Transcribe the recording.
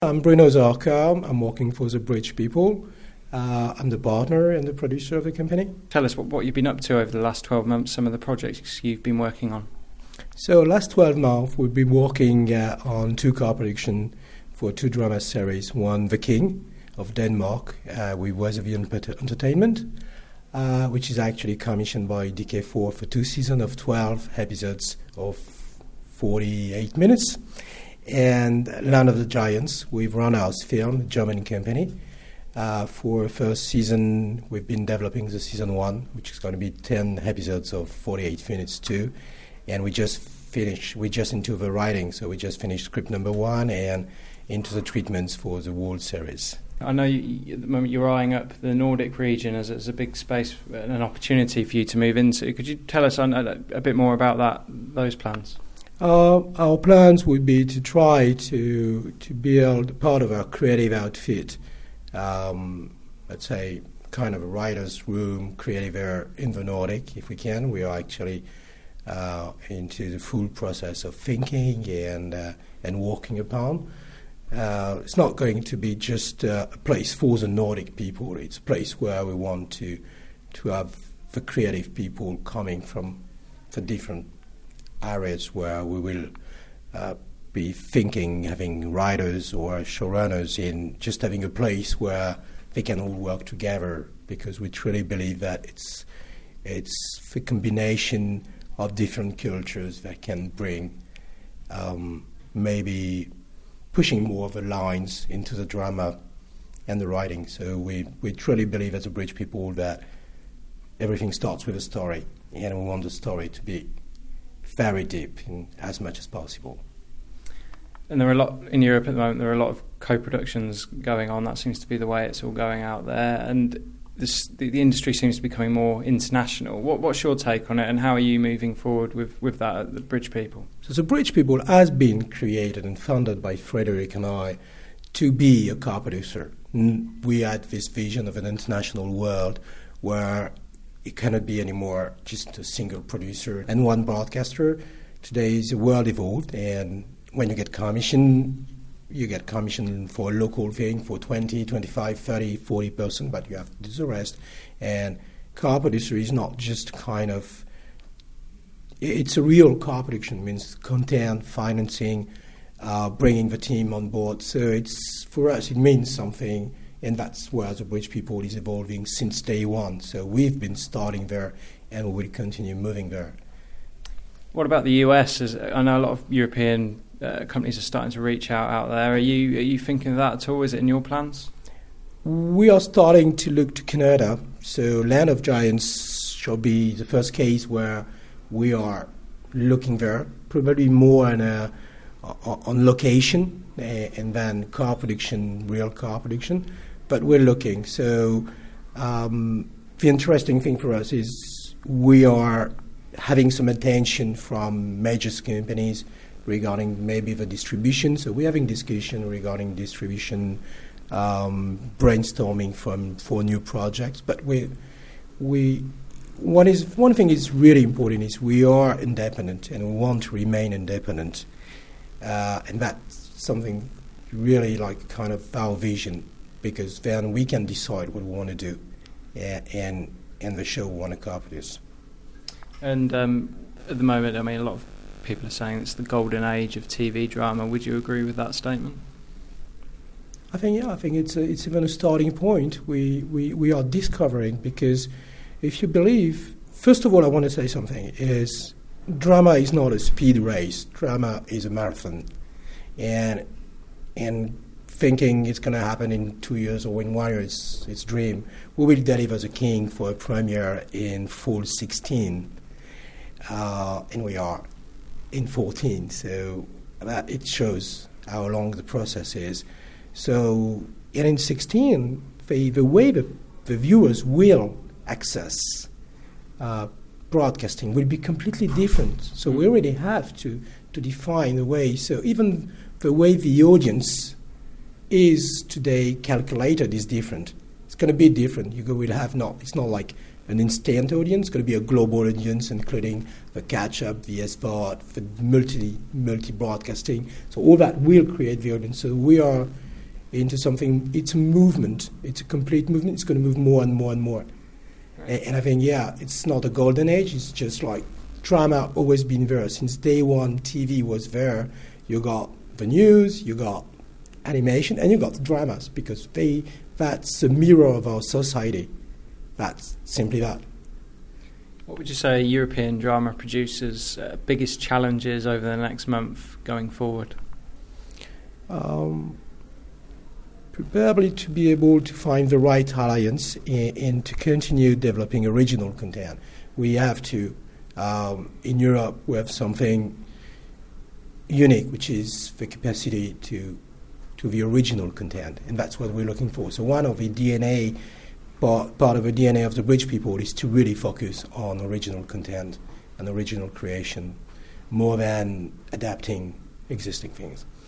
I'm Bruno Zarka. I'm working for the Bridge People. I'm the partner and the producer of the company. Tell us what you've been up to over the last 12 months, some of the projects you've been working on. So last 12 months, we've been working on two co-productions for two drama series. One, The King of Denmark, with Weatherview Entertainment, which is actually commissioned by DK4 for 2 seasons of 12 episodes of 48 minutes. And Land of the Giants with Runhouse Film, a German company. For first season, we've been developing the season 1, which is going to be 10 episodes of 48 minutes too. And we're just into the writing, so we just finished script number 1 and into the treatments for the whole series. I know at the moment you're eyeing up the Nordic region as a big space and an opportunity for you to move into. Could you tell us a bit more about those plans? Our plans would be to try to build part of our creative outfit, let's say kind of a writer's room, creative area in the Nordic, if we can. We are actually into the full process of thinking and working upon. It's not going to be just a place for the Nordic people. It's a place where we want to have the creative people coming from the different areas where we will be thinking, having writers or showrunners in just having a place where they can all work together, because we truly believe that it's the combination of different cultures that can bring maybe pushing more of the lines into the drama and the writing. So we truly believe as a Bridge People that everything starts with a story, and we want the story to be very deep in as much as possible. And there are a lot in Europe at the moment. There are a lot of co-productions going on. That seems to be the way it's all going out there. And the industry seems to be becoming more international. What's your take on it, and how are you moving forward with that at the Bridge People? So the Bridge People has been created and founded by Frederick and I to be a co-producer. We had this vision of an international world where it cannot be anymore just a single producer and one broadcaster. Today, the world evolved, and when you get commission for a local thing for 20, 25, 30, 40%, but you have to do the rest. And co-producer is not just kind of, it's a real co-production, means content, financing, bringing the team on board. So it's, for us, it means something. And that's where the Bridge People is evolving since day one. So we've been starting there, and we will continue moving there. What about the US? I know a lot of European companies are starting to reach out there. Are you thinking of that at all? Is it in your plans? We are starting to look to Canada. So Land of Giants shall be the first case where we are looking there, probably more on location and then co-production, real co-production. But we're looking. So the interesting thing for us is we are having some attention from major companies regarding maybe the distribution. So we're having discussion regarding distribution, brainstorming for new projects. But one thing is really important is we are independent, and we want to remain independent. And that's something really like kind of our vision, because then we can decide what we want to do, and the show we want to co-produce. And at the moment, I mean, a lot of people are saying it's the golden age of TV drama. Would you agree with that statement? I think it's even a starting point. We are discovering, because if you believe, first of all, I want to say something is drama is not a speed race. Drama is a marathon, and thinking it's going to happen in 2 years or in 1 year, it's dream. We will deliver The King for a premiere in fall 16, and we are in 14. So that it shows how long the process is. So, and in 16, the way the viewers will access broadcasting will be completely different. So we already have to define the way. So even the way the audience is today calculated is different. It's going to be different. It's not like an instant audience. It's going to be a global audience, including the catch-up, the SVOD, the multi-broadcasting. So all that will create the audience. So we are into something. It's a movement. It's a complete movement. It's going to move more and more and more. Right. And I think, it's not a golden age. It's just like drama always been there. Since day one, TV was there. You got the news, you got animation, and you got the dramas, because that's a mirror of our society. That's simply that. What would you say European drama producers' biggest challenges over the next month going forward? Probably to be able to find the right alliance and to continue developing original content. We have to, in Europe, we have something unique, which is the capacity to the original content, and that's what we're looking for. So one of the DNA, part of the DNA of the Bridge people is to really focus on original content and original creation more than adapting existing things.